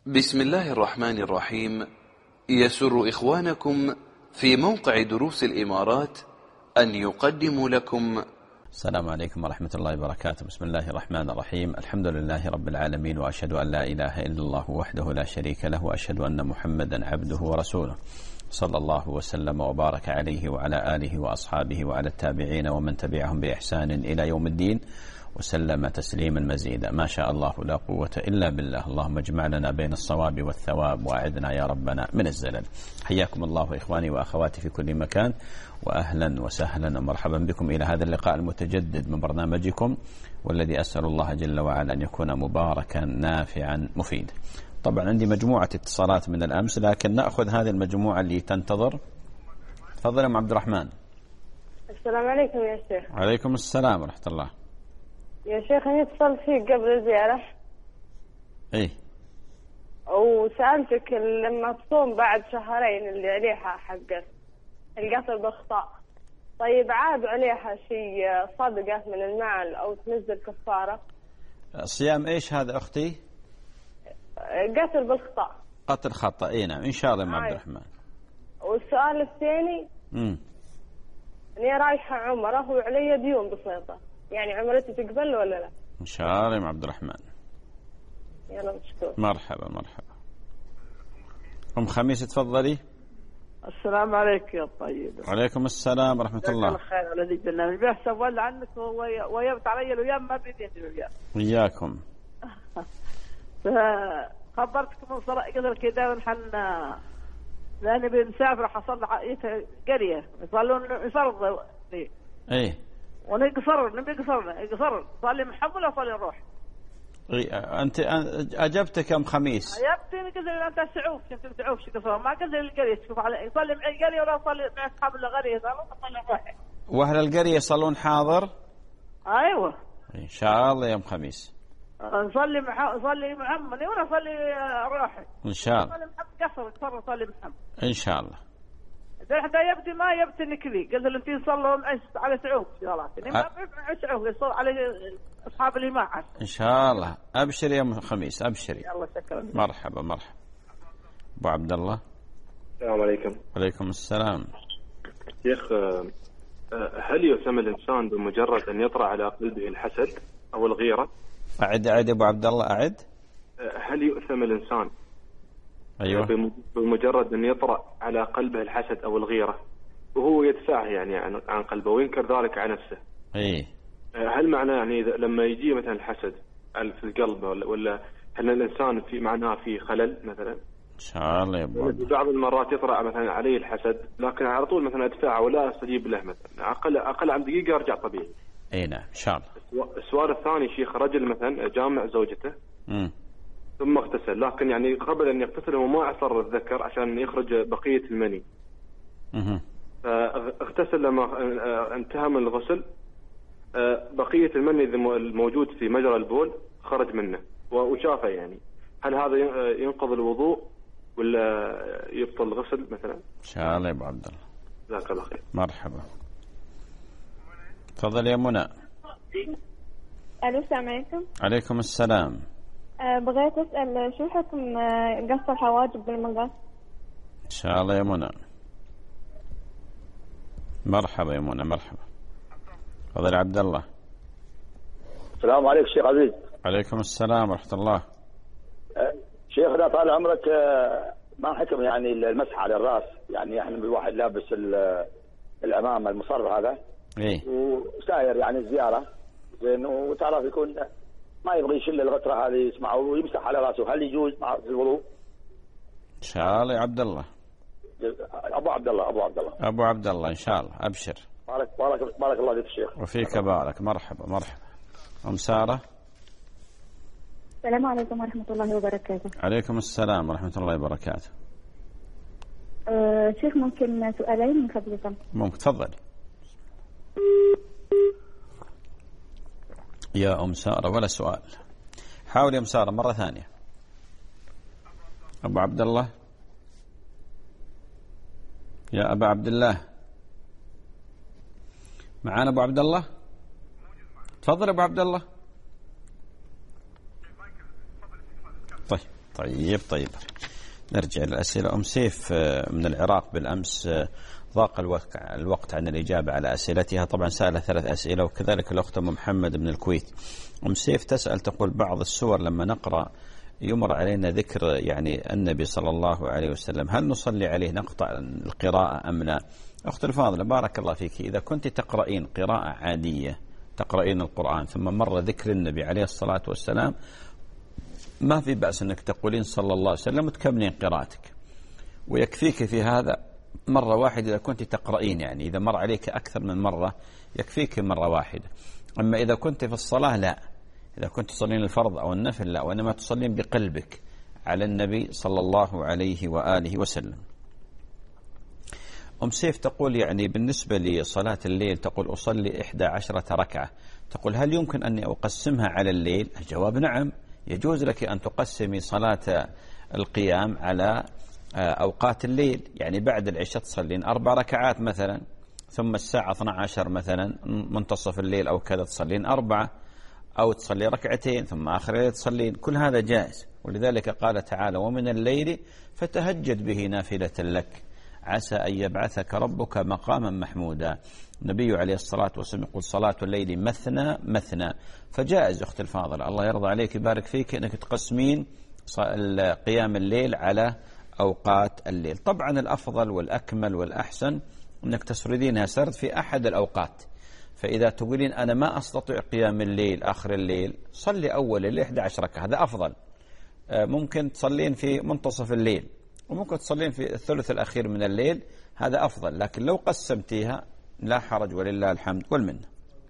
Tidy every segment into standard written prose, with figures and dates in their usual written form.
بسم الله الرحمن الرحيم. يسر إخوانكم في موقع دروس الإمارات أن يقدموا لكم. السلام عليكم ورحمة الله وبركاته. بسم الله الرحمن الرحيم. الحمد لله رب العالمين، وأشهد أن لا إله إلا الله وحده لا شريك له، وأشهد أن محمدا عبده ورسوله، صلى الله وسلم وبارك عليه وعلى آله وأصحابه وعلى التابعين ومن تبعهم بإحسان إلى يوم الدين، وسلم تسليما مزيدا. ما شاء الله لا قوة إلا بالله. اللهم اجمع لنا بين الصواب والثواب، وأعذنا يا ربنا من الزلل. حياكم الله إخواني وأخواتي في كل مكان، وأهلا وسهلا ومرحبا بكم إلى هذا اللقاء المتجدد من برنامجكم، والذي أسأل الله جل وعلا أن يكون مباركا نافعا مفيدا. طبعا عندي مجموعة اتصالات من الأمس، لكن نأخذ هذه المجموعة اللي تنتظر. تفضل يا عبد الرحمن. السلام عليكم يا شيخ. عليكم السلام ورحمة الله. يا شيخ أنا اتصلت فيك قبل الزيارة. إيه. وسألتك لما تصوم بعد شهرين اللي عليها حق القتل بالخطأ، طيب عاد عليها شيء صدقة من المال أو تنزل كفارة؟ صيام إيش هذا أختي؟ قتل بالخطأ. قتل خطأ. إيه نعم إن شاء الله يا عبد الرحمن. والسؤال الثاني، أني رايحة عمرة وعلي ديون بسيطة، يعني عمرتي تقبل ولا لا؟ إن شاء الله يا عبد الرحمن. يلا مشكور. مرحبا مرحبا. أم خميس تفضلي. السلام عليك يا طيب. وعليكم السلام ورحمة الله. الخير على ذي البرنامج. بيحسب ولا عنك ويبت علي الأيام ما بديت الأيام. إياكم. خبرتكم من صراحة قدر كذا ونحن لأني بنسافر حصل قرية يصلون لي. إيه. ونقصر صلي محمد ولا صلي نروح. أنت أجبتك يوم خميس. أجبتني قلت أنت سعوف شو قصر ما قلت القرية تشوف على يصلي مع القرية ولا يصلي مع أصحاب القرية صلي نروح. وأهل القرية يصلون حاضر. أيوة. إن شاء الله يوم خميس. نصلي محمد ولا نصلي روحي. إن شاء الله. نصلي محمد قصر نصلي محمد. إن شاء الله. حتى يبدي ما يبتي نكلي قلت له انتي صلوا على سعوف صلاتي ما سعوف يصل على اصحاب الجماعه. ان شاء الله. ابشر يا ام خميس ابشري. يلا شكرا. مرحبا مرحبا. ابو عبد الله. السلام عليكم. وعليكم السلام. شيخ، هل يؤثم الانسان بمجرد ان يطرأ على قلبه الحسد او الغيره؟ اعد ابو عبد الله اعد. هل يؤثم الانسان ايوه بمجرد ان يطرأ على قلبه الحسد او الغيره وهو يدفعه يعني عن قلبه وينكر ذلك عن نفسه؟ ايه. هل معناه يعني لما يجي مثلا الحسد في القلب ولا هل الانسان في معناه في خلل مثلا؟ ان شاء الله يا ابو. بعض المرات يطرأ مثلا عليه الحسد لكن على طول مثلا ادفعه ولا استجيب له، مثلا اقل عن دقيقه ارجع طبيعي. اي نعم ان شاء الله. السؤال الثاني شيخ، رجل مثلا جامع زوجته ثم اغتسل، لكن يعني قبل ان يغتسل هو ما عصر الذكر عشان يخرج بقيه المني. فاغتسل لما انتهى من الغسل بقيه المني الموجود في مجرى البول خرج منه وشافه، يعني هل هذا ينقض الوضوء ولا يبطل الغسل مثلا؟ ان شاء الله يا ابو عبد الله. جزاك الله خير. مرحبا. تفضل يا منى. الو السلام عليكم. عليكم السلام. بغيت أسأل شو حكم قص الحواجب بالمقص؟ إن شاء الله يا منى. مرحبا يا منى مرحبا. تفضل عبد الله. السلام عليكم شيخ عزيز. عليكم السلام ورحمة الله. شيخنا طال عمرك، ما حكم يعني المسح على الرأس؟ يعني احنا الواحد لابس الأمام المصر هذا إيه وساير يعني الزيارة زين، وتعرف يكون ما يبغى يشيل الغترة هذه يسمعه ويمسح على راسه، هل يجوز مع الوضوء؟ إن شاء الله يا عبد الله. أبو عبد الله. أبو عبد الله إن شاء الله أبشر. بارك الله فيك الشيخ. وفيك بارك. مرحبا مرحبا. أم سارة. السلام عليكم ورحمة الله وبركاته. عليكم السلام ورحمة الله وبركاته. شيخ ممكن سؤالين من فضلكم؟ ممكن تفضل يا أم سارة. ولا سؤال. حاول يا أم سارة مرة ثانية. أبو عبد الله. يا أبا عبد الله معانا أبو عبد الله؟ تفضل أبو عبد الله. طيب طيب نرجع للأسئلة. سيف من العراق بالأمس ضاق الوقت عن الإجابة على أسئلتها، طبعا سألها 3 أسئلة، وكذلك الأخت محمد من الكويت. سيف تسأل تقول بعض السور لما نقرأ يمر علينا ذكر يعني النبي صلى الله عليه وسلم، هل نصلي عليه نقطع القراءة أم لا؟ أخت الفاضلة بارك الله فيك، إذا كنت تقرأين قراءة عادية تقرأين القرآن ثم مر ذكر النبي عليه الصلاة والسلام ما في بأس أنك تقولين صلى الله عليه وسلم وتكملين قراءتك، ويكفيك في هذا مرة واحدة إذا كنت تقرأين، يعني إذا مر عليك أكثر من مرة يكفيك مرة واحدة. أما إذا كنت في الصلاة لا، إذا كنت تصلين الفرض أو النفل لا، وإنما تصلين بقلبك على النبي صلى الله عليه وآله وسلم. سيف تقول يعني بالنسبة لصلاة الليل تقول أصلي 11 ركعة، تقول هل يمكن أني أقسمها على الليل؟ الجواب نعم، يجوز لك أن تقسمي صلاة القيام على أوقات الليل، يعني بعد العشاء تصلين 4 ركعات مثلا، ثم الساعة 12 مثلا منتصف الليل أو كذا تصلين 4، أو تصلي 2 ركعتين ثم آخر الليل تصلين، كل هذا جائز. ولذلك قال تعالى ومن الليل فتهجد به نافلة لك عسى أن يبعثك ربك مقاما محمودا. النبي عليه الصلاة والسلام يقول صلاة الليل مثنى مثنى، فجائز أخت الفاضلة الله يرضى عليك يبارك فيك أنك تقسمين قيام الليل على أوقات الليل. طبعا الأفضل والأكمل والأحسن أنك تسردينها سرد في أحد الأوقات، فإذا تقولين أنا ما أستطيع قيام الليل آخر الليل صلي أول الليل 11 ركعة، هذا أفضل. ممكن تصلين في منتصف الليل، وممكن تصلين في الثلث الأخير من الليل، هذا أفضل. لكن لو قسمتيها لا حرج ولله الحمد والمنة.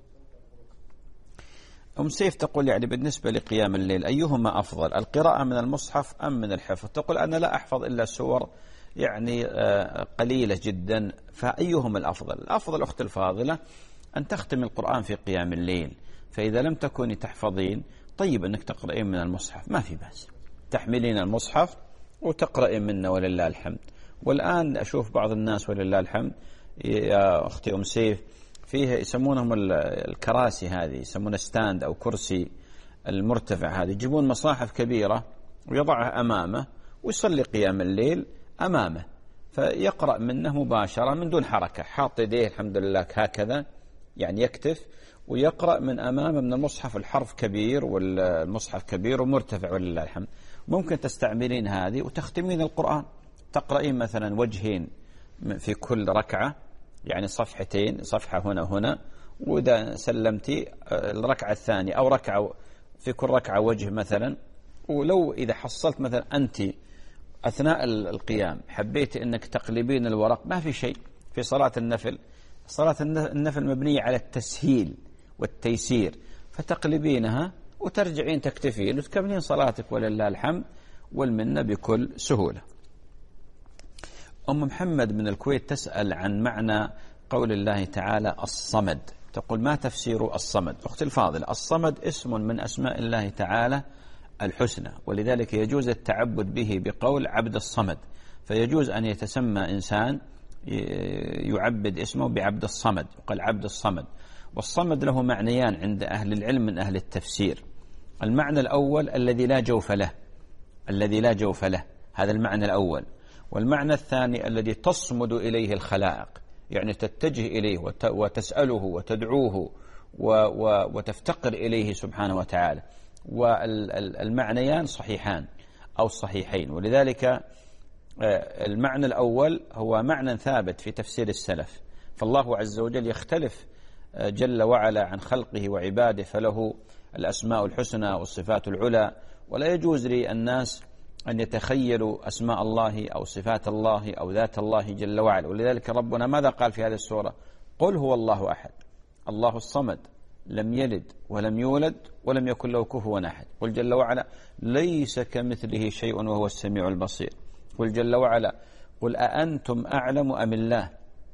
سيف تقول يعني بالنسبة لقيام الليل أيهما أفضل، القراءة من المصحف أم من الحفظ؟ تقول أنا لا أحفظ إلا سور يعني قليلة جدا، فأيهما الأفضل؟ الأفضل أخت الفاضلة أن تختم القرآن في قيام الليل، فإذا لم تكوني تحفظين طيب أنك تقرأين من المصحف ما في بأس، تحملين المصحف وتقرأين منه ولله الحمد. والآن أشوف بعض الناس ولله الحمد يا أختي سيف فيه يسمونهم الكراسي هذه، يسمونها ستاند أو كرسي المرتفع هذه، يجيبون مصاحف كبيرة ويضعها أمامه ويصلي قيام الليل أمامه، فيقرأ منه مباشرة من دون حركة، حاط يديه الحمد لله هكذا يعني يكتف ويقرأ من أمامه من المصحف، الحرف كبير والمصحف كبير ومرتفع ولله الحمد. ممكن تستعملين هذه وتختمين القرآن، تقرأين مثلا وجهين في كل ركعة، يعني صفحتين، صفحة هنا، وإذا سلمتي الركعة الثانية أو ركعة في كل ركعة وجه مثلا. ولو إذا حصلت مثلا أنت أثناء القيام حبيت أنك تقلبين الورق ما في شيء، في صلاة النفل، صلاة النفل مبنية على التسهيل والتيسير، فتقلبينها وترجعين تكتفين وتكملين صلاتك ولله الحمد والمنة بكل سهولة. محمد من الكويت تسأل عن معنى قول الله تعالى الصمد، تقول ما تفسير الصمد؟ أختي الفاضلة الصمد اسم من أسماء الله تعالى الحسنى، ولذلك يجوز التعبد به بقول عبد الصمد، فيجوز أن يتسمى إنسان يعبد اسمه بعبد الصمد، وقال عبد الصمد. والصمد له معنيان عند أهل العلم من أهل التفسير، المعنى الأول الذي لا جوف له، الذي لا جوف له، هذا المعنى الأول. والمعنى الثاني الذي تصمد إليه الخلائق، يعني تتجه إليه وتسأله وتدعوه وتفتقر إليه سبحانه وتعالى. والمعنيان صحيحان أو صحيحين، ولذلك المعنى الأول هو معنى ثابت في تفسير السلف، فالله عز وجل يختلف جل وعلا عن خلقه وعباده، فله الأسماء الحسنى والصفات العلى، ولا يجوز للناس أن يتخيلوا أسماء الله أو صفات الله أو ذات الله جل وعلا. ولذلك ربنا ماذا قال في هذه السورة؟ قل هو الله أحد الله الصمد لم يلد ولم يولد ولم يكن له كفوا أحد. قل جل وعلا ليس كمثله شيء وهو السميع البصير. قل جل وعلا قل أأنتم أعلم أم الله،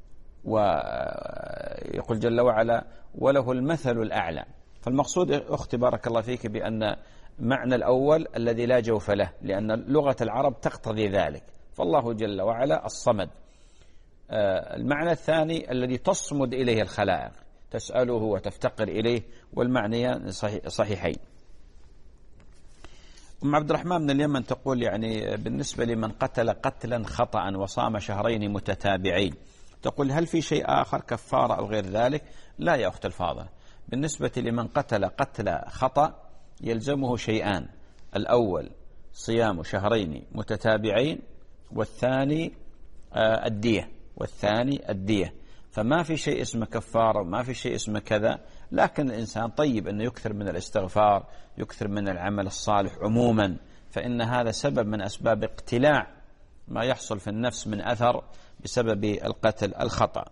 ويقول جل وعلا وله المثل الأعلى. فالمقصود أختي بارك الله فيك بأن معنى الأول الذي لا جوف له، لأن لغة العرب تقتضي ذلك، فالله جل وعلا الصمد. المعنى الثاني الذي تصمد إليه الخلائق، تسأله وتفتقر إليه، والمعنيان صحيحين. أم عبد الرحمن من اليمن تقول يعني بالنسبة لمن قتل قتلا خطأ وصام شهرين متتابعين، تقول هل في شيء آخر كفارة أو غير ذلك؟ لا يا أخت الفاضل، بالنسبة لمن قتل قتل خطأ يلزمه شيئان: الأول صيام شهرين متتابعين، والثاني الدية. فما في شيء اسمه كفارة وما في شيء اسمه كذا، لكن الإنسان طيب أنه يكثر من الاستغفار، يكثر من العمل الصالح عموما، فإن هذا سبب من أسباب اقتلاع ما يحصل في النفس من أثر بسبب القتل الخطأ.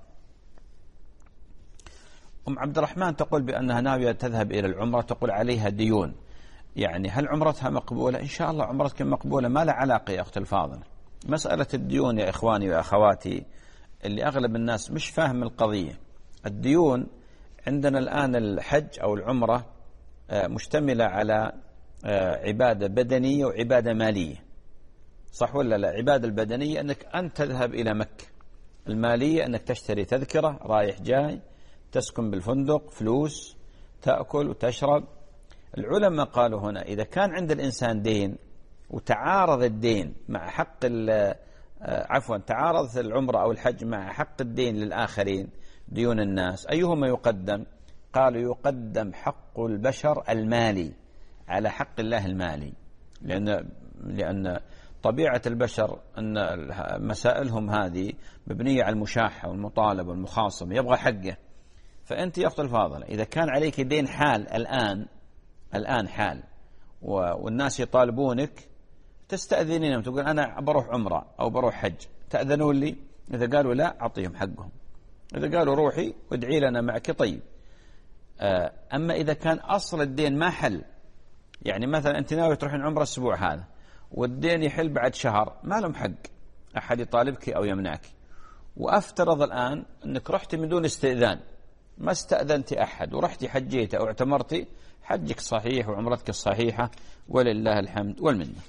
أم عبد الرحمن تقول بأنها ناوية تذهب إلى العمرة، تقول عليها ديون، يعني هل عمرتها مقبولة؟ إن شاء الله عمرتك مقبولة، ما لا علاقة يا أخت الفاضل. مسألة الديون يا إخواني وأخواتي اللي أغلب الناس مش فاهم القضية. الديون عندنا الآن الحج أو العمرة مشتملة على عبادة بدنية وعبادة مالية، صح ولا لا؟ عبادة البدنية أنك أنت تذهب إلى مكة، المالية أنك تشتري تذكرة رايح جاي، تسكن بالفندق، فلوس، تأكل وتشرب. العلماء قالوا هنا إذا كان عند الإنسان دين وتعارض الدين مع حق تعارضت العمرة أو الحج مع حق الدين للآخرين، ديون الناس، أيهما يقدم؟ قالوا يقدم حق البشر المالي على حق الله المالي، لأن طبيعة البشر أن مسائلهم هذه مبنية على المشاحة والمطالبة والمخاصمة، يبغى حقه. فأنت يا أخت الفاضلة إذا كان عليك دين حال الآن حال والناس يطالبونك، تستأذنين تقول أنا بروح عمرة أو بروح حج، تأذنون لي؟ إذا قالوا لا أعطيهم حقهم، إذا قالوا روحي وادعي لنا معك طيب. أما إذا كان أصل الدين ما حل، يعني مثلا أنت ناوي تروحين عمرة الأسبوع هذا والدين يحل بعد شهر، ما لهم حق أحد يطالبك أو يمنعك. وأفترض الآن أنك رحت من دون استئذان، ما استأذنت أحد ورحتي حجيت أو اعتمرتي، حجك صحيح وعمرتك الصحيحة ولله الحمد والمنة.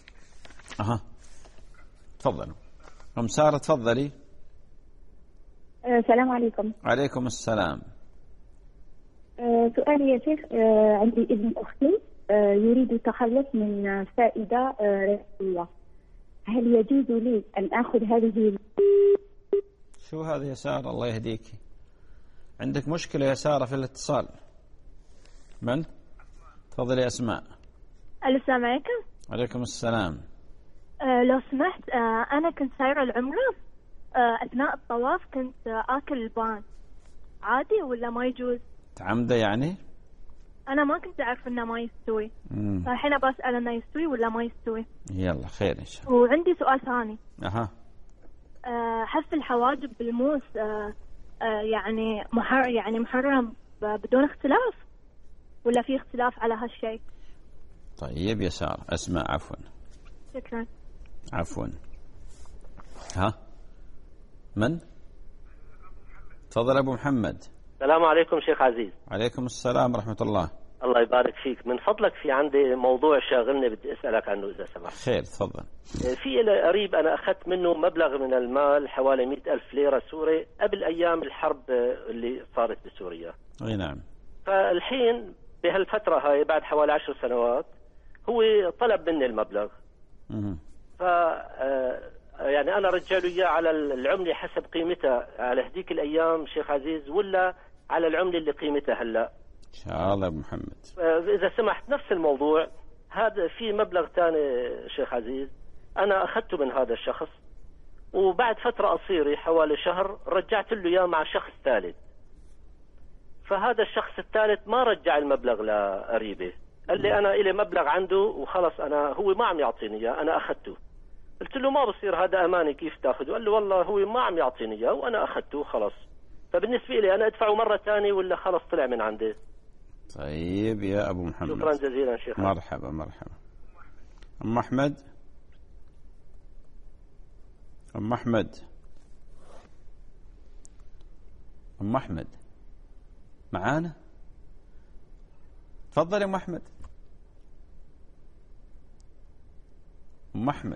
تفضلوا أم سارة، تفضلي. السلام عليكم. عليكم السلام. سؤالي يا شيخ، عندي ابن أختي يريد التخلص من فائدة رئيسية، هل يجوز لي أن أخذ هذه؟ شو هذا يا سارة؟ الله يهديك، عندك مشكلة يا سارة في الاتصال. من؟ تفضلي أسماء. السلام عليكم. عليكم السلام. لو سمحت، أنا كنت سايرة العمرة، أثناء الطواف كنت آكل البان، عادي ولا ما يجوز؟ تعمده يعني؟ أنا ما كنت أعرف إنه ما يستوي، فالحين بسأل إنه يستوي ولا ما يستوي. يلا خير إن شاء الله. وعندي سؤال ثاني. حف الحواجب بالموس يعني محرم بدون اختلاف ولا في اختلاف على هالشيء؟ طيب يا سارة. أسماء عفوا. شكرا. عفوا. ها من؟ تفضل أبو محمد. السلام عليكم شيخ عزيز. عليكم السلام ورحمة الله. الله يبارك فيك. من فضلك في عندي موضوع شاغلني بدي أسألك عنه إذا سمحت. خير تفضل. في قريب أنا أخذت منه مبلغ من المال حوالي 100,000 ليرة سوري قبل أيام الحرب اللي صارت بسوريا. أي نعم. فالحين بهالفترة هاي بعد حوالي 10 سنوات هو طلب مني المبلغ. ف يعني أنا رجع له إياه على العملة حسب قيمتها على هديك الأيام شيخ عزيز ولا على العملة اللي قيمتها هلأ؟ إن شاء الله أبو محمد. إذا سمحت نفس الموضوع هذا في مبلغ ثاني شيخ عزيز أنا أخذته من هذا الشخص وبعد فترة قصيرة حوالي شهر رجعت له إياه مع شخص ثالث. فهذا الشخص الثالث ما رجع المبلغ لقريبه، قال لي أنا إلي مبلغ عنده وخلص أنا هو ما عم يعطيني إياه أنا أخذته. قلت له ما بصير هذا أماني كيف تأخذه؟ قال له والله هو ما عم يعطيني إياه وأنا أخذته خلص. فبالنسبة لي أنا أدفعه مرة ثانية ولا خلص طلع من عندي؟ طيب يا أبو محمد. شكرا جزيلا شيخ. مرحبا مرحبا. أم أحمد. أم أحمد. أم أحمد معانا؟ تفضل يا أم أحمد. أم أحمد.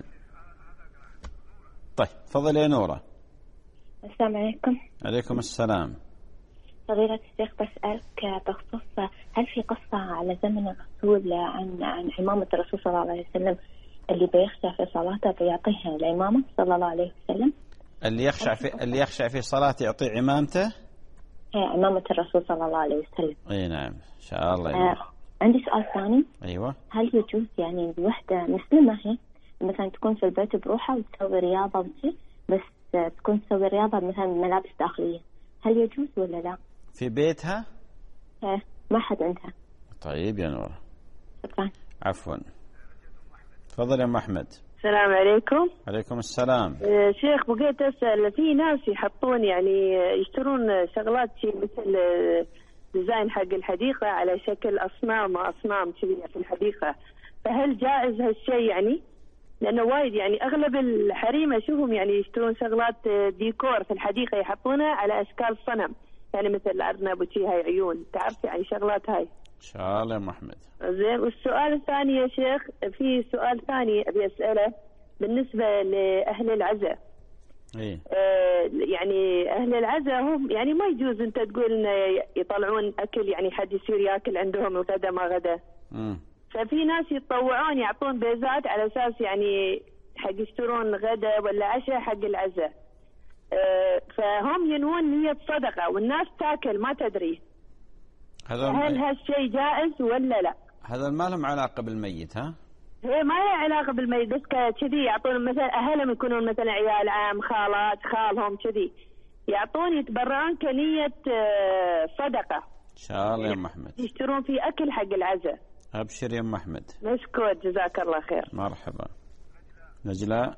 طيب تفضل يا نورة. السلام عليكم. عليكم السلام. فضيلة الشيخ بسألك بخصوص هل في قصة على زمن الرسول عن عمامة الرسول صلى الله عليه وسلم اللي بيخشع في صلاته بيعطيها العمامة صلى الله عليه وسلم؟ اللي يخشع في صلاته يعطي عمامته؟ عمامة الرسول صلى الله عليه وسلم. اي نعم ان شاء الله. عندي سؤال ثاني. ايوه. هل يجوز يعني الوحدة مسلمة هي مثلا تكون في البيت بروحها وتسوي رياضة وشي، بس تكون تسوي رياضة مثلا بملابس داخلية، هل يجوز ولا لا؟ في بيتها؟ ما حد عندها. طيب يا نور. شكرا. عفوا. تفضل يا ام احمد. السلام عليكم. عليكم السلام. شيخ بقيت أسأل، في ناس يحطون يعني يشترون شغلات شيء مثل ديزاين حق الحديقة على شكل أصنام كذي في الحديقة، فهل جائز هالشيء يعني؟ لأنه وايد يعني أغلب الحريم أشوفهم يعني يشترون شغلات ديكور في الحديقة يحطونها على أشكال صنم، يعني مثل أرنب وشي هاي عيون، تعرف يعني شغلات هاي. إن شاء الله يا محمد. زين. والسؤال الثاني يا شيخ، في سؤال ثاني أبي أسأله بالنسبة لأهل العزاء. إيه؟ يعني أهل العزاء هم يعني ما يجوز أنت تقول إن يطلعون أكل، يعني حد يصير يأكل عندهم الغدا ما غدا. ففي ناس يتطوعون يعطون بيزات على أساس يعني حق يشترون غدا ولا عشاء حق العزاء، فهم ينوون نية صدقة والناس تاكل ما تدري. هل هالشيء جائز ولا لا؟ هذا ما لهم علاقة بالميت ها؟ هي ما لها علاقة بالميت، بس كذي يعطون مثلا أهلهم يكونون مثلا عيال عم خالات خالهم كذي يعطون يتبرعون كنية صدقة. إن شاء الله يا محمد. يشترون في أكل حق العزاء. أبشر يا محمد. مشكور جزاك الله خير. مرحبا. نجلاء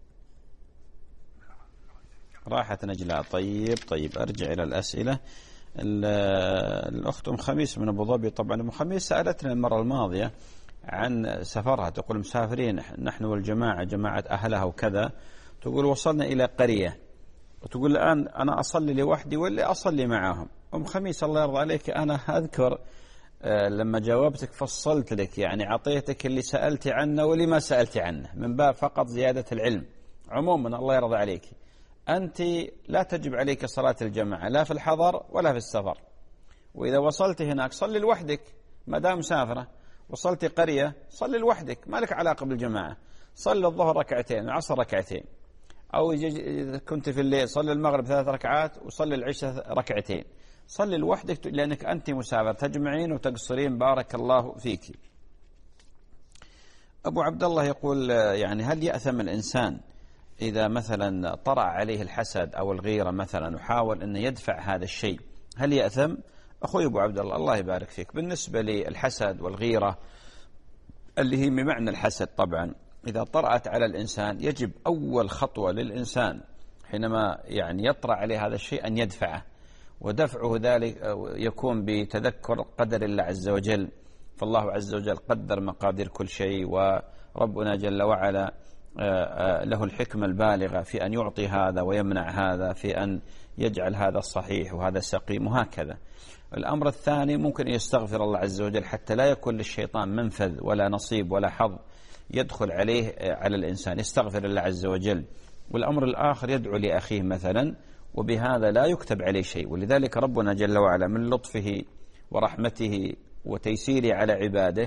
راحت نجلاء. طيب أرجع إلى الأسئلة. الأخت أم خميس من أبو ظبي. طبعا أم خميس سألتنا المرة الماضية عن سفرها، تقول مسافرين نحن والجماعة جماعة أهلها وكذا، تقول وصلنا إلى قرية وتقول الآن أنا أصلي لوحدي ولا أصلي معهم؟ أم خميس الله يرضى عليك، أنا أذكر لما جاوبتك فصلت لك، يعني عطيتك اللي سألتي عنه واللي ما سألتي عنه من باب فقط زيادة العلم. عموما الله يرضى عليك، أنت لا تجب عليك صلاة الجماعة لا في الحضر ولا في السفر، وإذا وصلت هناك صلي لوحدك ما دام مسافرة. وصلت قرية صلي لوحدك ما لك علاقة بالجماعة، صلي الظهر ركعتين العصر ركعتين، أو إذا كنت في الليل صلي المغرب 3 ركعات وصلي العشاء ركعتين، صلي لوحدك لأنك أنت مسافر تجمعين وتقصرين بارك الله فيك. أبو عبد الله يقول يعني هل يأثم الإنسان إذا مثلا طرأ عليه الحسد أو الغيرة مثلا وحاول أن يدفع هذا الشيء، هل يأثم؟ أخوي أبو عبد الله يبارك فيك، بالنسبة للحسد والغيرة اللي هي بمعنى الحسد طبعا إذا طرأت على الإنسان يجب أول خطوة للإنسان حينما يعني يطرأ عليه هذا الشيء أن يدفعه، ودفعه ذلك يكون بتذكر قدر الله عز وجل، فالله عز وجل قدر مقادير كل شيء، وربنا جل وعلا له الحكمة البالغة في أن يعطي هذا ويمنع هذا، في أن يجعل هذا الصحيح وهذا السقيم وهكذا. الأمر الثاني ممكن يستغفر الله عز وجل حتى لا يكون للشيطان منفذ ولا نصيب ولا حظ يدخل عليه على الإنسان، يستغفر الله عز وجل. والأمر الآخر يدعو لأخيه مثلا، وبهذا لا يكتب عليه شيء. ولذلك ربنا جل وعلا من لطفه ورحمته وتيسيره على عباده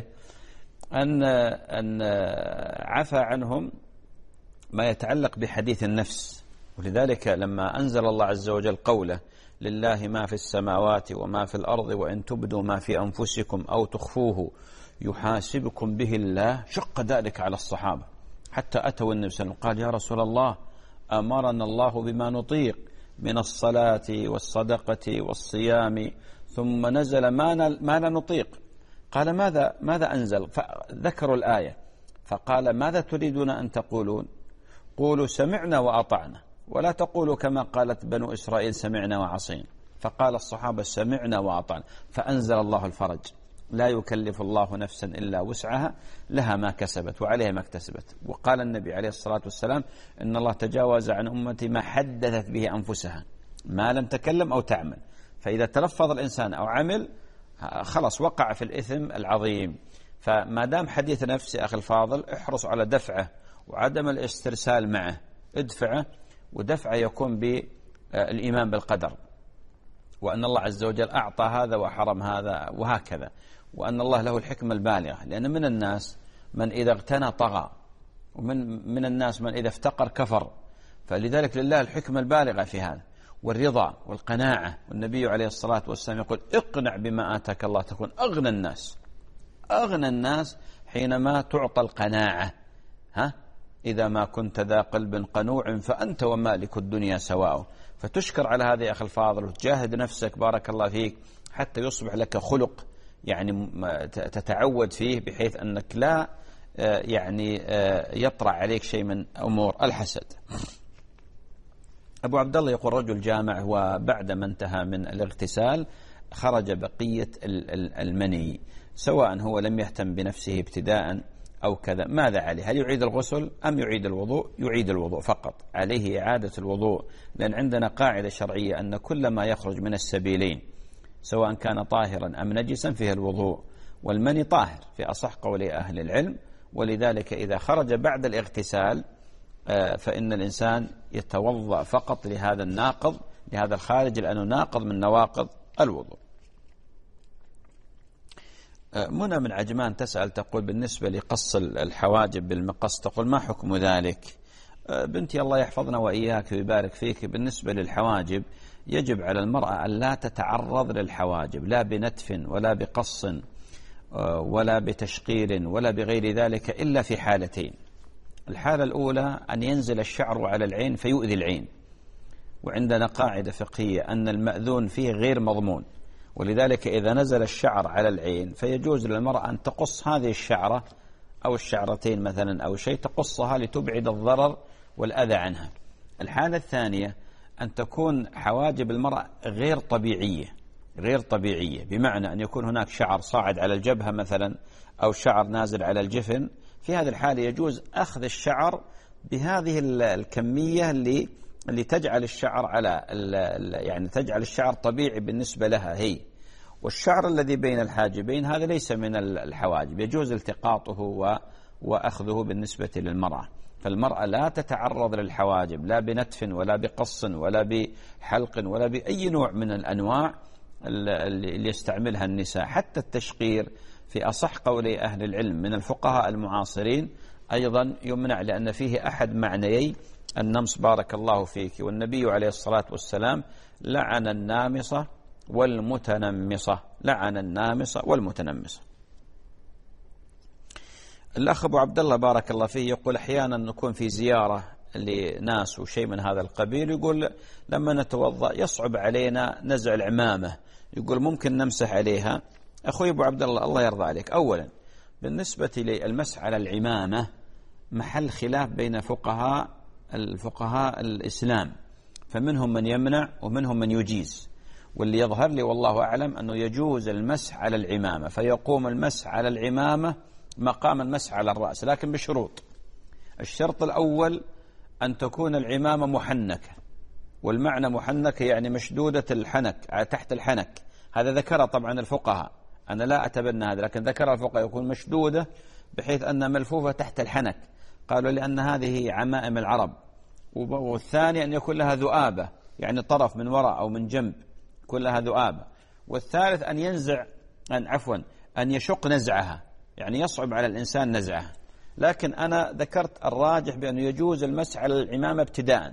أن عفى عنهم ما يتعلق بحديث النفس. ولذلك لما أنزل الله عز وجل قوله لله ما في السماوات وما في الأرض وإن تبدوا ما في أنفسكم أو تخفوه يحاسبكم به الله، شق ذلك على الصحابة حتى أتوا النبي صلى الله عليه وسلم قال يا رسول الله أمرنا الله بما نطيق من الصلاة والصدقة والصيام، ثم نزل ما لا نطيق. قال ماذا أنزل؟ فذكروا الآية فقال ماذا تريدون أن تقولون؟ قولوا سمعنا وأطعنا ولا تقولوا كما قالت بنو إسرائيل سمعنا وعصينا. فقال الصحابة سمعنا وأطعنا، فأنزل الله الفرج لا يكلف الله نفسا إلا وسعها لها ما كسبت وعليها ما اكتسبت. وقال النبي عليه الصلاة والسلام إن الله تجاوز عن أمتي ما حدثت به أنفسها ما لم تكلم أو تعمل. فإذا تلفظ الإنسان أو عمل خلص وقع في الإثم العظيم. فما دام حديث نفس أخي الفاضل احرص على دفعه وعدم الاسترسال معه، ادفعه، ودفعه يكون بالإيمان بالقدر. وأن الله عز وجل أعطى هذا وحرم هذا وهكذا، وأن الله له الحكمة البالغة. لأن من الناس من إذا اغتنى طغى، ومن الناس من إذا افتقر كفر، فلذلك لله الحكمة البالغة في هذا، والرضا والقناعة. والنبي عليه الصلاة والسلام يقول اقنع بما آتاك الله تكون أغنى الناس. أغنى الناس حينما تعطى القناعة. إذا ما كنت ذا قلب قنوع فأنت ومالك الدنيا سواء. فتشكر على هذا يا أخي الفاضل، وتجاهد نفسك بارك الله فيك حتى يصبح لك خلق يعني تتعود فيه، بحيث أنك لا يعني يطرأ عليك شيء من أمور الحسد. أبو عبد الله يقول رجل جامع وبعد ما انتهى من الاغتسال خرج بقية المني، سواء هو لم يهتم بنفسه ابتداء أو كذا، ماذا عليه؟ هل يعيد الغسل أم يعيد الوضوء؟ يعيد الوضوء فقط، عليه إعادة الوضوء. لأن عندنا قاعدة شرعية أن كل ما يخرج من السبيلين سواء كان طاهرا أم نجسا فيه الوضوء، والمني طاهر في أصح قولي أهل العلم. ولذلك إذا خرج بعد الاغتسال فإن الإنسان يتوضأ فقط لهذا الناقض، لهذا الخارج، لأنه ناقض من نواقض الوضوء. منى من عجمان تسأل تقول بالنسبة لقص الحواجب بالمقص، تقول ما حكم ذلك؟ بنتي الله يحفظنا وإياك ويبارك فيك، بالنسبة للحواجب يجب على المرأة أن لا تتعرض للحواجب، لا بنتف ولا بقص ولا بتشقير ولا بغير ذلك، إلا في حالتين. الحالة الأولى أن ينزل الشعر على العين فيؤذي العين، وعندنا قاعدة فقهية أن المأذون فيه غير مضمون، ولذلك إذا نزل الشعر على العين فيجوز للمرأة أن تقص هذه الشعرة أو الشعرتين مثلا أو شيء، تقصها لتبعد الضرر والأذى عنها. الحالة الثانية أن تكون حواجب المرأة غير طبيعية، بمعنى أن يكون هناك شعر صاعد على الجبهة مثلا أو شعر نازل على الجفن. في هذه الحالة يجوز أخذ الشعر بهذه الكمية اللي تجعل الشعر يعني تجعل الشعر طبيعي بالنسبة لها هي. والشعر الذي بين الحاجبين هذا ليس من الحواجب، يجوز التقاطه وأخذه بالنسبة للمرأة. فالمرأة لا تتعرض للحواجب لا بنتف ولا بقص ولا بحلق ولا بأي نوع من الأنواع اللي يستعملها النساء. حتى التشقير في أصح قولي أهل العلم من الفقهاء المعاصرين أيضا يمنع، لأن فيه أحد معنيي النمص بارك الله فيك. والنبي عليه الصلاة والسلام لعن النامصة والمتنمصة، لعن النامصة والمتنمصة. الأخ أبو عبد الله بارك الله فيه يقول أحيانا نكون في زيارة لناس وشيء من هذا القبيل، يقول لما نتوضأ يصعب علينا نزع العمامة، يقول ممكن نمسح عليها. أخوي أبو عبد الله الله يرضى عليك، أولا بالنسبة للمسح على العمامة محل خلاف بين الفقهاء الإسلام، فمنهم من يمنع ومنهم من يجيز، واللي يظهر لي والله أعلم أنه يجوز المسح على العمامة، فيقوم المسح على العمامة مقام المسح على الرأس، لكن بشروط. الشرط الأول أن تكون العمامة محنكة، والمعنى محنكة يعني مشدودة الحنك تحت الحنك، هذا ذكر طبعا الفقهاء، أنا لا أتبنى هذا، لكن ذكر الفقهاء يكون مشدودة بحيث أنها ملفوفة تحت الحنك، قالوا لأن هذه عمائم العرب. والثاني أن يكون لها ذؤابة، يعني طرف من وراء أو من جنب يكون لها ذؤابة. والثالث أن يشق نزعها، يعني يصعب على الإنسان نزعها. لكن أنا ذكرت الراجح بأنه يجوز المسح على العمامة ابتداء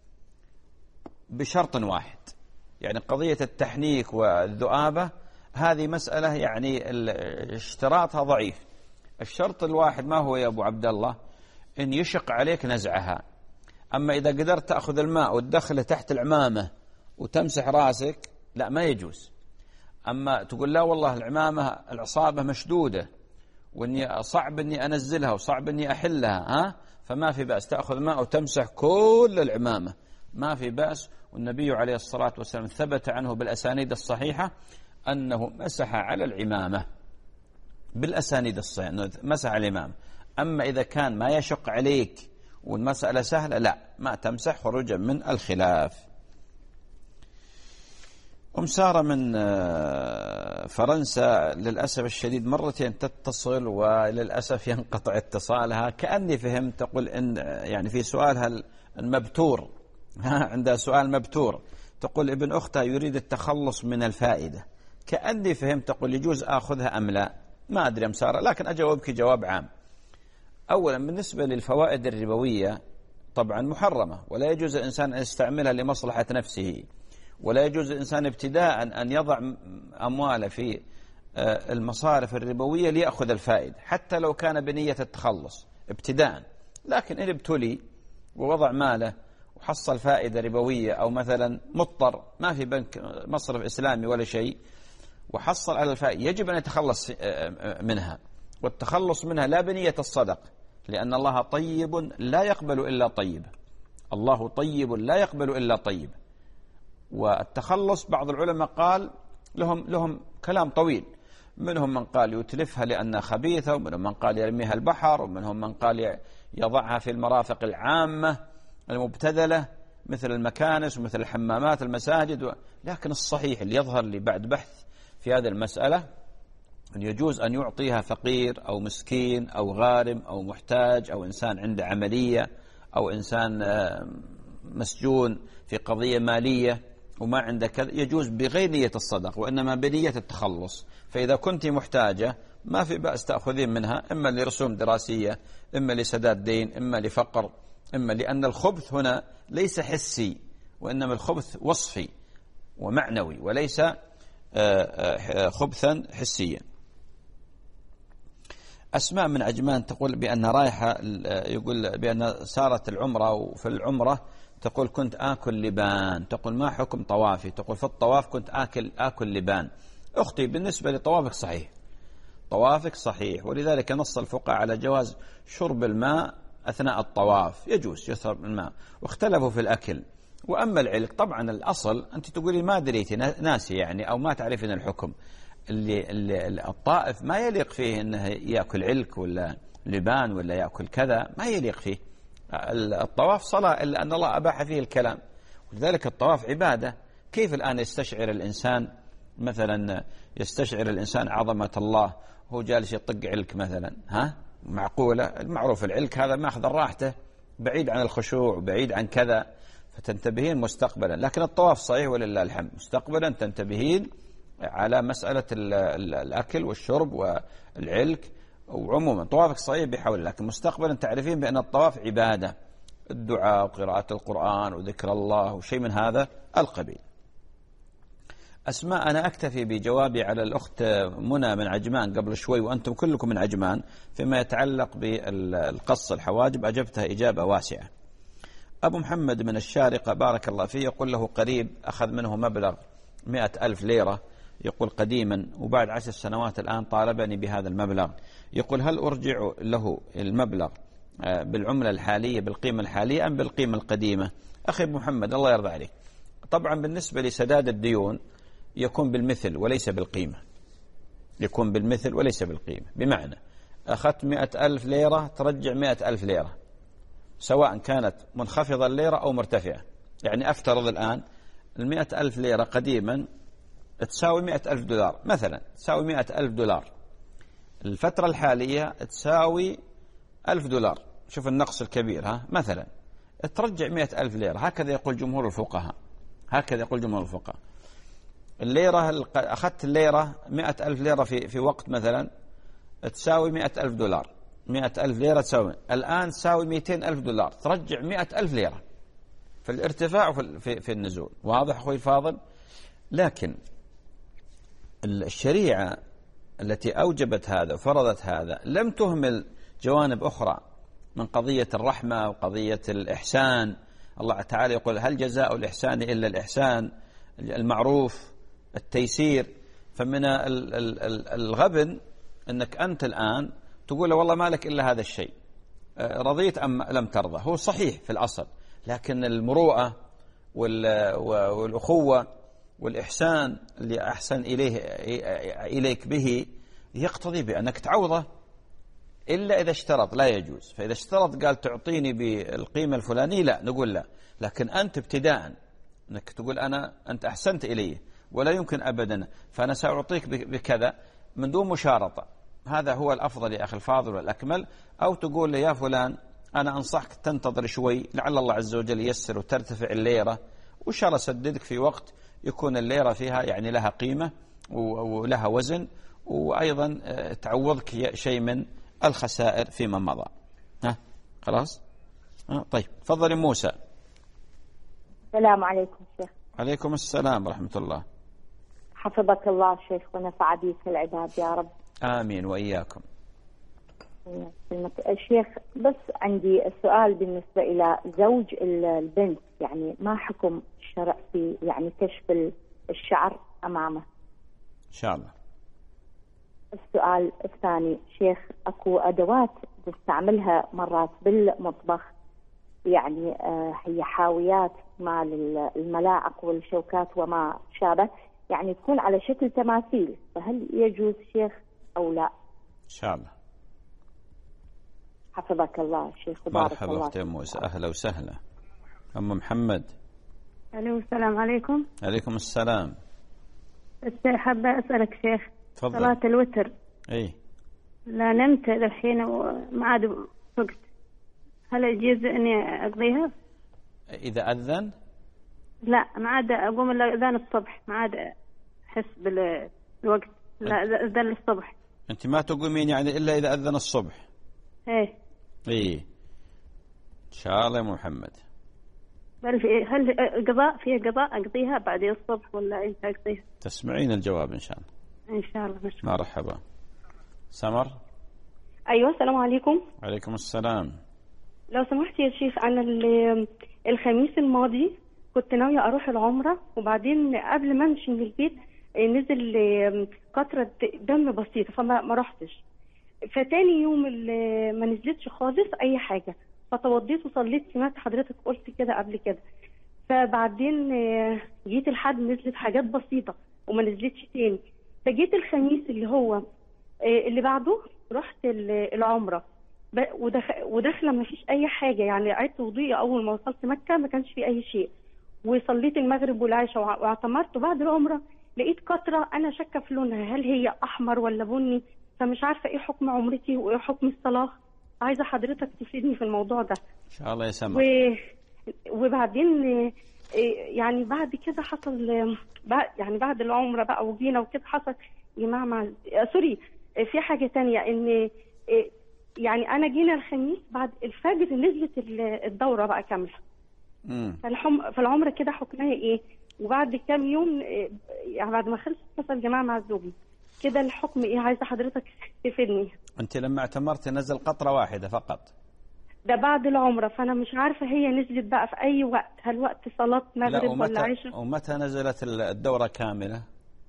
بشرط واحد، يعني قضية التحنيك والذؤابة هذه مسألة يعني اشتراطها ضعيف. الشرط الواحد ما هو يا أبو عبد الله؟ إن يشق عليك نزعها. أما إذا قدرت تأخذ الماء وتدخله تحت العمامة وتمسح راسك لا، ما يجوز. أما تقول لا والله العمامة العصابة مشدودة وإني صعب إني أنزلها وصعب إني أحلها، فما في بأس، تأخذ ماء وتمسح كل العمامة، ما في بأس. والنبي عليه الصلاة والسلام ثبت عنه بالأسانيد الصحيحة أنه مسح على العمامة، بالأسانيد الصحيحة أنه مسح على العمامة. أما إذا كان ما يشق عليك والمسألة سهلة لا، ما تمسح خروجا من الخلاف. سارة من فرنسا للأسف الشديد مرتين تتصل وللأسف ينقطع اتصالها، كأني فهمت تقول إن يعني في سؤالها المبتور عندها سؤال مبتور، تقول ابن أختها يريد التخلص من الفائدة، كأني فهمت تقول يجوز آخذها أم لا، ما أدري أم سارة، لكن أجاوبك جواب عام. أولا بالنسبة للفوائد الربوية طبعا محرمة، ولا يجوز الإنسان أن يستعملها لمصلحة نفسه، ولا يجوز الإنسان ابتداء أن يضع أمواله في المصارف الربوية ليأخذ الفائدة، حتى لو كان بنية التخلص ابتداء. لكن إن ابتلي ووضع ماله وحصل فائدة ربوية، أو مثلا مضطر ما في بنك مصرف إسلامي ولا شيء وحصل على الفائدة، يجب أن يتخلص منها، والتخلص منها لا بنية الصدق، لأن الله طيب لا يقبل إلا طيب، الله طيب لا يقبل إلا طيب. والتخلص بعض العلماء قال لهم كلام طويل، منهم من قال يتلفها لأنها خبيثة، ومنهم من قال يرميها البحر، ومنهم من قال يضعها في المرافق العامة المبتذلة مثل المكانس ومثل الحمامات المساجد. لكن الصحيح اللي يظهر لي بعد بحث في هذه المسألة أن يجوز أن يعطيها فقير أو مسكين أو غارم أو محتاج أو إنسان عنده عملية أو إنسان مسجون في قضية مالية وما عنده كذا، يجوز بغير نية الصدق وإنما بنية التخلص. فإذا كنت محتاجة ما في بأس تأخذين منها، إما لرسوم دراسية، إما لسداد دين، إما لفقر، إما لأن الخبث هنا ليس حسي، وإنما الخبث وصفي ومعنوي وليس خبثا حسيا. أسماء من عجمان تقول بأن رايحة، يقول بأن سارت العمرة، وفي العمرة تقول كنت آكل لبان، تقول ما حكم طوافي؟ تقول في الطواف كنت آكل لبان. أختي بالنسبة لطوافك صحيح، طوافك صحيح، ولذلك نص الفقهاء على جواز شرب الماء أثناء الطواف، يجوز يشرب الماء، واختلفوا في الأكل. وأما العلق طبعا الأصل أنت تقولي ما دريتي ناسي يعني، أو ما تعرفين الحكم. اللي الطائف ما يليق فيه أنه يأكل علك ولا لبان ولا يأكل كذا، ما يليق فيه. الطواف صلاة، إلا أن الله أباح فيه الكلام، ولذلك الطواف عبادة. كيف الآن يستشعر الإنسان مثلا، يستشعر الإنسان عظمة الله هو جالس يطق علك مثلا؟ معقولة؟ المعروف العلك هذا ماخذ راحته بعيد عن الخشوع وبعيد عن كذا، فتنتبهين مستقبلا. لكن الطواف صحيح ولله الحمد، مستقبلا تنتبهين على مسألة الأكل والشرب والعلك، وعموما طوافك صحيح بحول، لكن مستقبلا تعرفين بأن الطواف عبادة، الدعاء وقراءة القرآن وذكر الله وشيء من هذا القبيل. أسماء، أنا أكتفي بجوابي على الأخت منى من عجمان قبل شوي، وأنتم كلكم من عجمان، فيما يتعلق بالقص الحواجب أجبتها إجابة واسعة. أبو محمد من الشارقة بارك الله فيه يقول له قريب أخذ منه مبلغ 100,000 ليرة، يقول قديما، وبعد 10 سنوات الآن طالبني بهذا المبلغ، يقول هل أرجع له المبلغ بالعملة الحالية بالقيمة الحالية أم بالقيمة القديمة؟ أخي أبو محمد الله يرضى عليك، طبعا بالنسبة لسداد الديون يكون بالمثل وليس بالقيمة، يكون بالمثل وليس بالقيمة، بمعنى أخذت 100,000 ليرة ترجع 100,000 ليرة، سواء كانت منخفضة الليرة أو مرتفعة. يعني أفترض الآن 100,000 ليرة قديما تساوي 100,000 دولار مثلا، تساوي 100,000 دولار، الفترة الحالية تساوي 1000 دولار، شوف النقص الكبير مثلا، ترجع 100,000 ليرة. هكذا يقول جمهور الفقهاء، هكذا يقول جمهور الفقهاء. الليرة أخذت الليرة 100,000 ليرة في وقت مثلا تساوي 100,000 دولار، 100,000 ليرة تساوي الآن تساوي 200,000 دولار، ترجع 100,000 ليرة في الارتفاع وفي النزول. واضح أخوي الفاضل؟ لكن الشريعة التي أوجبت هذا وفرضت هذا لم تهمل جوانب أخرى من قضية الرحمة وقضية الإحسان. الله تعالى يقول هل جزاء الإحسان إلا الإحسان، المعروف، التيسير. فمن الغبن أنك أنت الآن تقول والله ما لك إلا هذا الشيء، رضيت أم لم ترضى. هو صحيح في الأصل، لكن المروءة والأخوة والإحسان اللي أحسن إليك به يقتضي بأنك تعوضه، إلا إذا اشترط لا يجوز. فإذا اشترط قال تعطيني بالقيمة الفلانية لا، نقول لا. لكن أنت ابتداء أنك تقول أنت أحسنت إلي ولا يمكن أبدا فأنا سأعطيك بكذا من دون مشارطة، هذا هو الأفضل يا أخي الفاضل والأكمل. أو تقول لي يا فلان أنا أنصحك تنتظر شوي لعل الله عز وجل ييسر وترتفع الليرة وإن شاء الله أسددك في وقت يكون الليرة فيها يعني لها قيمة ولها وزن، وأيضا تعوضك شيء من الخسائر فيما مضى. خلاص. طيب تفضلي موسى. السلام عليكم شيخ. عليكم السلام ورحمة الله. حفظك الله شيخ ونفع بك العباد يا رب. آمين وإياكم. الشيخ بس عندي السؤال بالنسبة إلى زوج البنت، يعني ما حكم الشرع في يعني كشف الشعر أمامه؟ إن شاء الله. السؤال الثاني شيخ، أكو أدوات تستعملها مرات بالمطبخ يعني هي حاويات مال الملاعق والشوكات وما شابه، يعني تكون على شكل تماثيل، فهل يجوز شيخ أو لا؟ إن شاء الله. حفظك الله شيخ وبارك مرحبا الله. أختي موسى، أهلا وسهلا. أم محمد. ألو السلام عليكم. عليكم السلام. حابة أسألك شيخ. تفضل. صلاة الوتر. إيه. لا نمت الحين وما عاد وقت، هل يجوز إني أقضيها؟ إذا أذن؟ لا ما عاد أقوم إلا أذان الصبح، ما عاد أحس بالوقت، لا أذن الصبح. أنت ما تقومين يعني إلا إذا أذن الصبح؟ إيه. إيه. إن شاء الله يا محمد. هل قضاء فيها قضاء أقضيها بعد الصبح ولا أنت أقضيها؟ تسمعين الجواب إن شاء الله. إن شاء الله. مرحبا. سمر. أيوة السلام عليكم. عليكم السلام. لو سمحت يا شيخ، أنا الخميس الماضي كنت ناوية أروح العمرة، وبعدين قبل ما أمشي من البيت نزل قطرة دم بسيطة فما رحتش، فتاني يوم ما نزلتش خالص أي حاجة، فتوضيت وصليت. سمعت حضرتك قلت كده قبل كده، فبعدين جيت الحد نزلت حاجات بسيطة وما نزلتش تاني، فجيت الخميس اللي هو اللي بعده رحت العمرة وداخله ما فيش اي حاجه، يعني عدت وضوئي اول ما وصلت مكه ما كانش في اي شيء، وصليت المغرب والعشاء واعتمرت، وبعد العمره لقيت قطره انا شاكه في لونها، هل هي احمر ولا بني؟ فمش عارفه ايه حكم عمرتي وايه حكم الصلاه، عايزه حضرتك تفيدني في الموضوع ده ان شاء الله يا سمر. وبعدين يعني بعد كده حصل يعني بعد العمره بقى وجينا وكده حصل جماعه سوري في حاجه تانية، ان يعني أنا جينا الخميس بعد الفجر نزلت الدورة بقى كاملة. فالعمرة كده حكمها إيه؟ وبعد كام يوم يعني بعد ما خلصت حصل جماعة مع زوجي، كده الحكم إيه؟ عايزة حضرتك تفيدني. أنت لما اعتمرت نزل قطرة واحدة فقط؟ ده بعد العمرة، فأنا مش عارفة هي نزلت بقى في أي وقت، هل وقت صلاة مغرب ولا عشاء؟ ومتى نزلت الدورة كاملة؟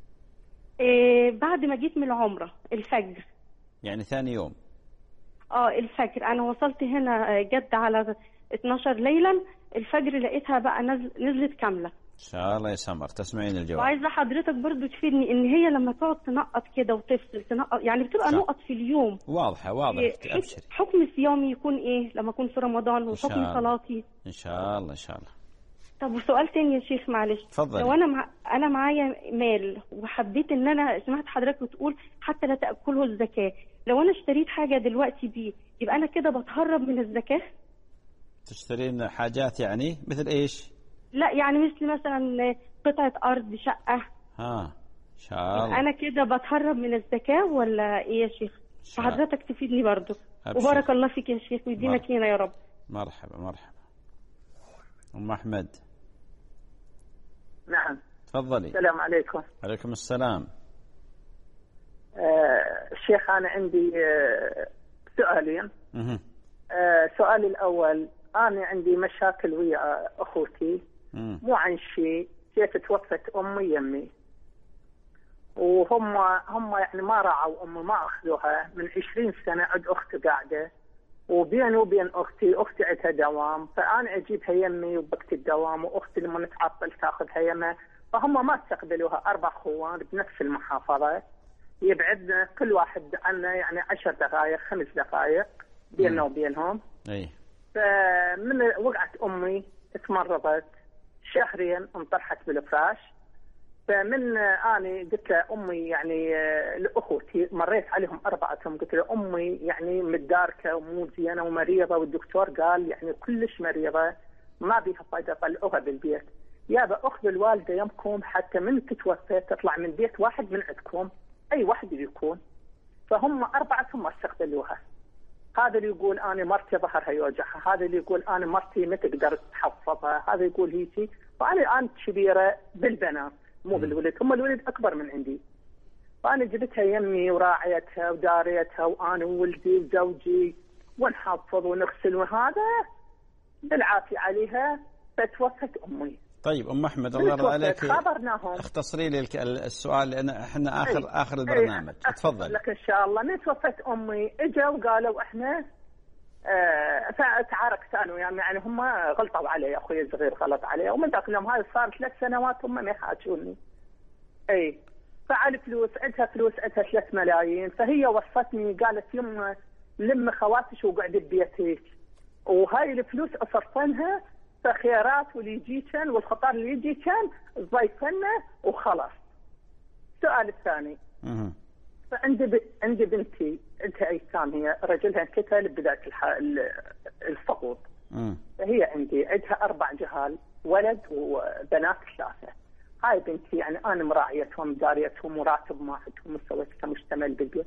بعد ما جيت من العمرة الفجر. يعني ثاني يوم؟ الفجر. انا وصلت هنا جدة على 12 ليلا، الفجر لقيتها بقى نزلت كاملة. ان شاء الله يا سمر تسمعين الجواب. وعايزة حضرتك برضو تفيدني، ان هي لما تقعد تنقط كده وتفصل تنقط، يعني بتبقى نقط في اليوم واضحة ابشري. حكم صيامي يكون ايه لما اكون في رمضان، وحكم صلاتي ان شاء الله ان شاء الله. طب وسؤال تاني يا شيخ معلش. تفضل. لو انا معايا مال وحبيت ان انا سمعت حضرتك بتقول حتى لا تاكله الزكاه، لو انا اشتريت حاجه دلوقتي بيه يبقى انا كده بتهرب من الزكاه؟ تشترين حاجات يعني مثل ايش؟ لا يعني مثلا قطعه ارض، شقه. ان شاء الله. انا كده بتهرب من الزكاه ولا ايه يا شيخ؟ فحضرتك تفيدني برضو. أبشر. وبارك الله فيك يا شيخ ويديمك لينا يا رب. مرحبا. ام احمد. نعم تفضلي. السلام عليكم. عليكم السلام. الشيخ أنا عندي سؤالين. سؤالي الأول، أنا عندي مشاكل ويا أخوتي، مو عن شيء، كيف توفت أمي يمي، وهم يعني ما رعوا أمي، ما أخذوها من 20 سنة. عند أختي قاعدة، وبيني وبين أختي عندها دوام، فأنا أجيبها يمي وبقت الدوام، وأختي لما نتعطل تاخذها يمها، فهم ما استقبلوها. 4 اخوان بنفس المحافظة، يبعدنا كل واحد عنا يعني 10 دقائق 5 دقائق بيننا وبينهم. فمن وقعت أمي تمرضت شهرين انطرحت بالفراش، فمن أنا قلت له أمي يعني لأخوتي مريت عليهم 4، قلت له أمي يعني متداركة ومو زينة ومريضة، والدكتور قال يعني كلش مريضة ما بيها فايدة طلعوها بالبيت. يابا أخذ الوالدة يمكم حتى من تتوفى تطلع من بيت واحد من عندكم، أي واحد يكون، فهم 4 ثم استقبلوها. هذا اللي يقول أنا مرتي ظهرها يوجعها، هذا اللي يقول أنا مرتي ما تقدر تحفظها، هذا يقول هيك. فأنا الآن كبيرة بالبنات مو بالولد، هم الولد أكبر من عندي، فأنا جبتها يمي وراعيتها وداريتها وأنا وولدي وزوجي ونحفظ ونغسل، وهذا بالعافية عليها فتوفت أمي. طيب أم أحمد الله يرضى عليك، خبرناهم اختصري لي السؤال لأن احنا آخر البرنامج. تفضل. لك إن شاء الله. من توفت أمي إجا وقالوا إحنا فتعاركت أنا وياهم، يعني هم غلطوا علي، أخوي الصغير غلط علي، ومن ذاك اليوم هاي صار 3 سنوات هم ما يحاجوني. أي فعل فلوس، عندها فلوس، عندها 3 ملايين، فهي وصتني قالت يما لم خواتش وقعد ببيتك، وهاي الفلوس أصرفنها فخيارات واللي يجي كان والخطر اللي يجي كان ضيفنا وخلاص. السؤال الثاني، عندي بنتي عندها ايتام، هي رجلها انقتل بداية السقوط، فهي عندها 4 جهال، ولد وبنات 3. هاي بنتي يعني انا مراعيتهم داريتهم وراتب ما عندهم مسويتها مشتمل بالبيت.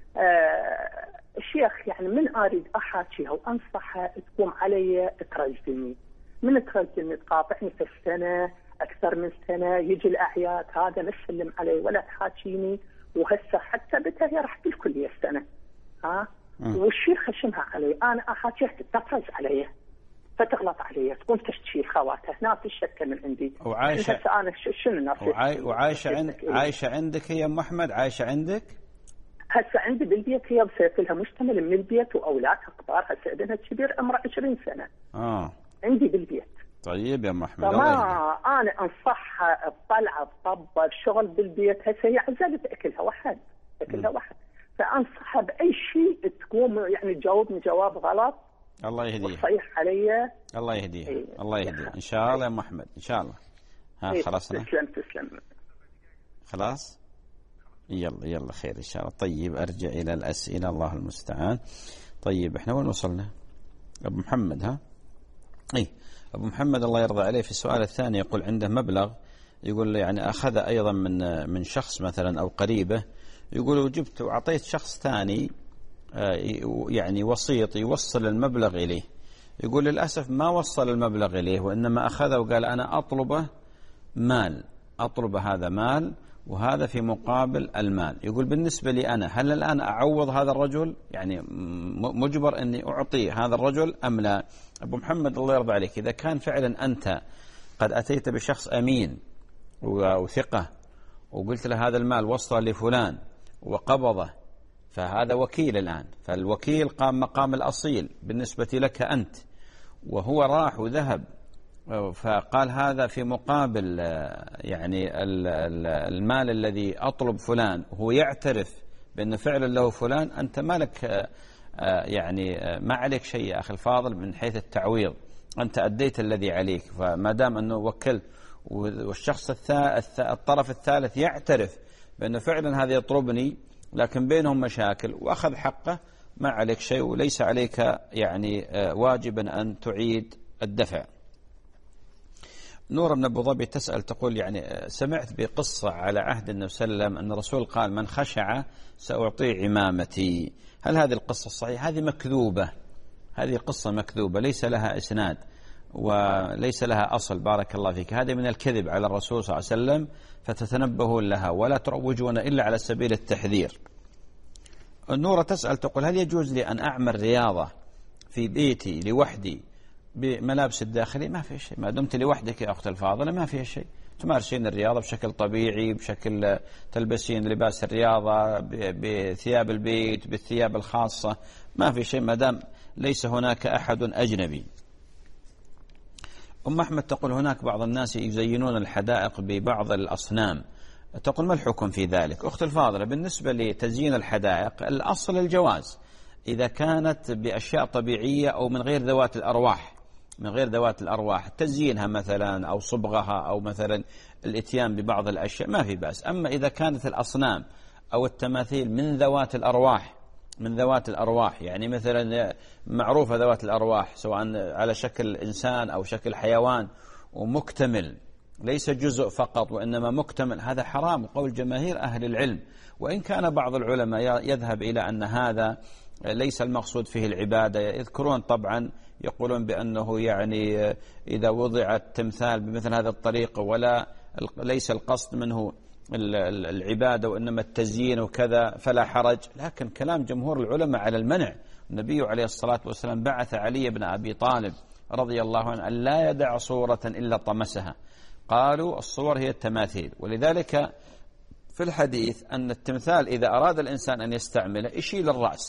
الشيخ يعني من اريد احاكيها وانصحها تقوم علي ترجمني، من ترجمني تقاطعني في السنه اكثر من سنه، يجي الاعياد هذا ما تسلم علي ولا تحاكيني، وهسه حتى بنتها هي راح بالكليه السنه والشيخ خشمها علي، انا احاكيها تفرج علي فتغلط علي، تقوم تشتكي خواتها، ناس الشكه من عندي. وعايشه هسه انا شنو ناس وعايشه عندك هي ام احمد؟ عايشه عندك؟ هسه عندي بالبيت، هي بسيف لها مشتمل من البيت واولادها كبار، هسه ابنها كبير عمره 20 سنه. عندي بالبيت. طيب يا ام احمد، انا انصحها بطلعه بطبه بشغل بالبيت، هسه هي عزلت اكلها واحد، فانصحها باي شيء تقوم يعني تجاوبني جواب غلط الله يهديها، صحيح علي، الله يهديها. الله يهديها ان شاء الله يا ام احمد، ان شاء الله. خلاص تسلم خلاص، يلا خير ان شاء الله. طيب ارجع الى الاسئله، الله المستعان. طيب احنا وين وصلنا؟ ابو محمد ابو محمد الله يرضى عليه في السؤال الثاني يقول عنده مبلغ، يقول يعني اخذ ايضا من شخص مثلا او قريبه، يقول وجبت واعطيت شخص ثاني يعني وسيط يوصل المبلغ اليه، يقول للاسف ما وصل المبلغ اليه، وانما اخذه وقال انا اطلب هذا مال وهذا في مقابل المال. يقول بالنسبة لي أنا هل الآن أعوض هذا الرجل؟ يعني مجبر أني أعطي هذا الرجل أم لا؟ أبو محمد الله يرضى عليك، إذا كان فعلا أنت قد أتيت بشخص أمين وثقة وقلت له هذا المال وصل لفلان وقبضه، فهذا وكيل الآن، فالوكيل قام مقام الأصيل بالنسبة لك أنت، وهو راح وذهب فقال هذا في مقابل يعني المال الذي أطلب فلان، وهو يعترف بأنه فعلا له فلان، أنت مالك يعني ما عليك شيء يا أخي الفاضل من حيث التعويض، أنت أديت الذي عليك. فما دام أنه وكلت والشخص الطرف الثالث يعترف بأنه فعلا هذا يطلبني لكن بينهم مشاكل وأخذ حقه، ما عليك شيء وليس عليك يعني واجبا أن تعيد الدفع. نور من أبو ظبي تسأل تقول يعني سمعت بقصة على عهد النبي صلى الله عليه وسلم أن الرسول قال من خشع سأعطيه عمامتي، هل هذه القصة صحيحة؟ هذه مكذوبة، هذه قصة مكذوبة ليس لها إسناد وليس لها أصل، بارك الله فيك، هذه من الكذب على الرسول صلى الله عليه وسلم، فتتنبهون لها ولا تروجون إلا على سبيل التحذير. النورة تسأل تقول هل يجوز لي أن أعمل رياضة في بيتي لوحدي بملابس الداخلي؟ ما في شيء، ما دمت لوحدك يا أخت الفاضلة ما في شيء، تمارسين الرياضة بشكل طبيعي، بشكل تلبسين لباس الرياضة بثياب البيت بالثياب الخاصة، ما في شيء ما دام ليس هناك أحد أجنبي. أم أحمد تقول هناك بعض الناس يزينون الحدائق ببعض الأصنام، تقول ما الحكم في ذلك؟ أخت الفاضلة بالنسبة لتزيين الحدائق الأصل الجواز إذا كانت بأشياء طبيعية أو من غير ذوات الأرواح، من غير ذوات الأرواح تزيينها مثلا أو صبغها أو مثلا الاتيان ببعض الأشياء ما في بأس. أما إذا كانت الأصنام أو التماثيل من ذوات الأرواح، من ذوات الأرواح يعني مثلا معروفة ذوات الأرواح سواء على شكل إنسان أو شكل حيوان ومكتمل ليس جزء فقط وإنما مكتمل، هذا حرام وقول جماهير أهل العلم. وإن كان بعض العلماء يذهب إلى أن هذا ليس المقصود فيه العبادة، يذكرون طبعا يقولون بأنه يعني إذا وضع التمثال بمثل هذا الطريقة ولا ليس القصد منه العبادة وإنما التزيين وكذا فلا حرج. لكن كلام جمهور العلماء على المنع. النبي عليه الصلاة والسلام بعث علي بن أبي طالب رضي الله عنه أن لا يدع صورة إلا طمسها. قالوا الصور هي التماثيل، ولذلك في الحديث أن التمثال إذا أراد الإنسان أن يستعمله يشيل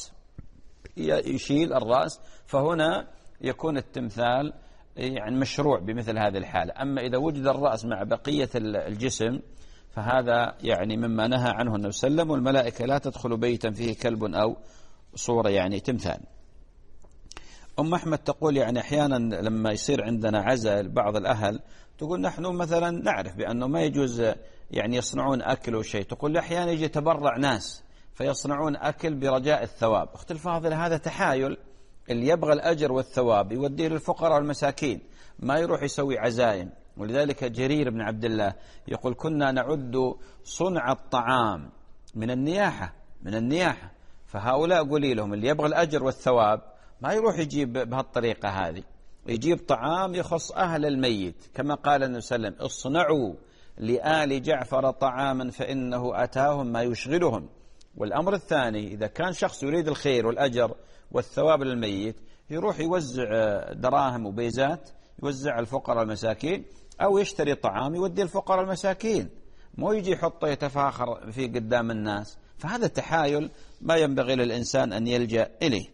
الرأس، فهنا يكون التمثال يعني مشروع بمثل هذه الحالة. أما إذا وجد الرأس مع بقية الجسم فهذا يعني مما نهى عنه النبي صلى الله عليه وسلم، والملائكة لا تدخل بيتا فيه كلب أو صورة يعني تمثال. أم أحمد تقول يعني أحيانا لما يصير عندنا عزاء بعض الأهل تقول نحن مثلا نعرف بأنه ما يجوز يعني يصنعون أكل أو شيء، تقول أحيانا يجي يتبرع ناس فيصنعون أكل برجاء الثواب. أخت الفاضلة هذا تحايل، اللي يبغى الأجر والثواب يوديه للفقراء والمساكين، ما يروح يسوي عزائم. ولذلك جرير بن عبد الله يقول كنا نعد صنع الطعام من النياحة، فهؤلاء قولي لهم اللي يبغى الأجر والثواب ما يروح يجيب بهالطريقة هذه، يجيب طعام يخص أهل الميت، كما قال النبي صلى الله عليه وسلم اصنعوا لآل جعفر طعاما فإنه أتاهم ما يشغلهم. والأمر الثاني إذا كان شخص يريد الخير والأجر والثواب للميت يروح يوزع دراهم وبيزات يوزع الفقراء المساكين، أو يشتري طعام يودي الفقراء المساكين، مو يجي يحطه يتفاخر فيه قدام الناس. فهذا تحايل ما ينبغي للإنسان أن يلجأ إليه.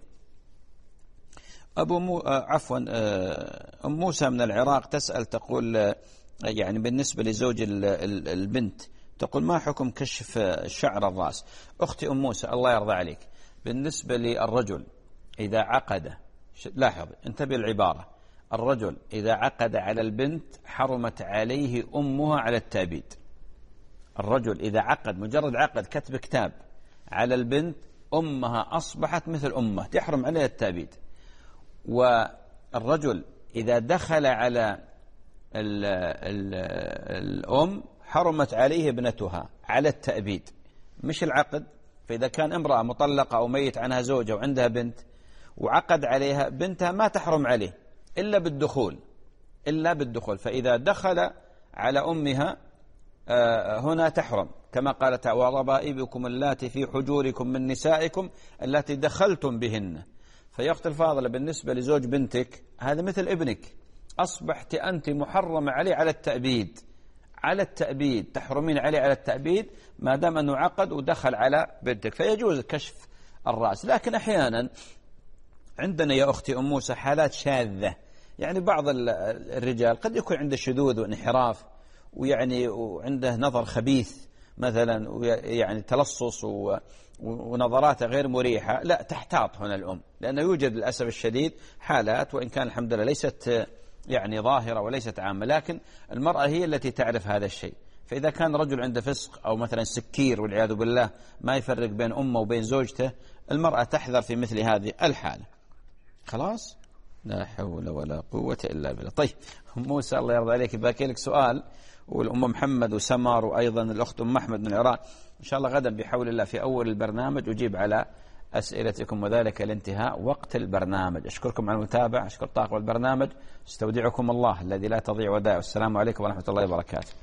أم موسى من العراق تسأل تقول يعني بالنسبة لزوج البنت تقول ما حكم كشف شعر الرأس؟ أختي أم موسى الله يرضى عليك، بالنسبة للرجل إذا عقد، لاحظ انتبه العبارة، الرجل إذا عقد على البنت حرمت عليه أمها على التأبيد. الرجل إذا عقد مجرد عقد كتب كتاب على البنت أمها أصبحت مثل أمه تحرم عليها التأبيد. والرجل إذا دخل على الأم حرمت عليه ابنتها على التأبيد مش العقد. فإذا كان امرأة مطلقة أو ميت عنها زوجة وعندها بنت وعقد عليها بنتها ما تحرم عليه إلا بالدخول، فإذا دخل على أمها هنا تحرم، كما قال تعالى وربائبكم اللاتي في حجوركم من نسائكم اللاتي دخلتم بهن. فيا أختي الفاضلة بالنسبة لزوج بنتك هذا مثل ابنك، أصبحت أنت محرمة عليه على التأبيد تحرمين عليه على التأبيد ما دام أنه عقد ودخل على بنتك، فيجوز كشف الرأس. لكن أحيانا عندنا يا أختي أم موسى حالات شاذة، يعني بعض الرجال قد يكون عنده شذوذ وانحراف ويعني وعنده نظر خبيث مثلا ويعني تلصص ونظراته غير مريحة، لا تحتاط هنا الأم، لأنه يوجد للأسف الشديد حالات وإن كان الحمد لله ليست يعني ظاهرة وليست عامة، لكن المرأة هي التي تعرف هذا الشيء. فإذا كان رجل عنده فسق أو مثلا سكير والعياذ بالله ما يفرق بين أمه وبين زوجته، المرأة تحذر في مثل هذه الحالة. خلاص لا حول ولا قوة إلا بالله. طيب موسى الله يرضى عليك باقي لك سؤال، والأم محمد وسمار وأيضا الأخت أم أحمد من العراق، إن شاء الله غدا بحول الله في أول البرنامج أجيب على أسئلتكم وذلك لانتهاء وقت البرنامج. أشكركم على المتابعة، أشكر طاقم البرنامج، استودعكم الله الذي لا تضيع ودائعه. السلام عليكم ورحمة الله وبركاته.